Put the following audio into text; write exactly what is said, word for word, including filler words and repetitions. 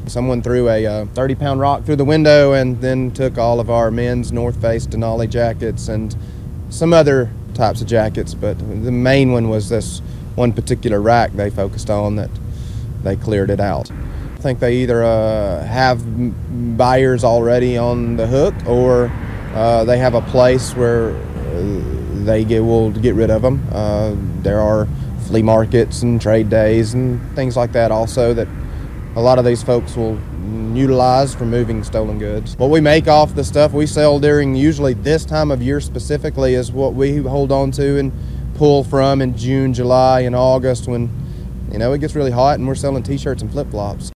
Someone threw a uh, thirty pound rock through the window and then took all of our men's North Face Denali jackets and some other types of jackets, but the main one was this one particular rack they focused on that they cleared it out. I think they either uh, have buyers already on the hook, or uh, they have a place where uh, they get, will get rid of them. Uh, there are flea markets and trade days and things like that also that a lot of these folks will utilize for moving stolen goods. What we make off the stuff we sell during usually this time of year specifically is what we hold on to and pull from in June, July, and August when, you know, it gets really hot and we're selling t-shirts and flip-flops.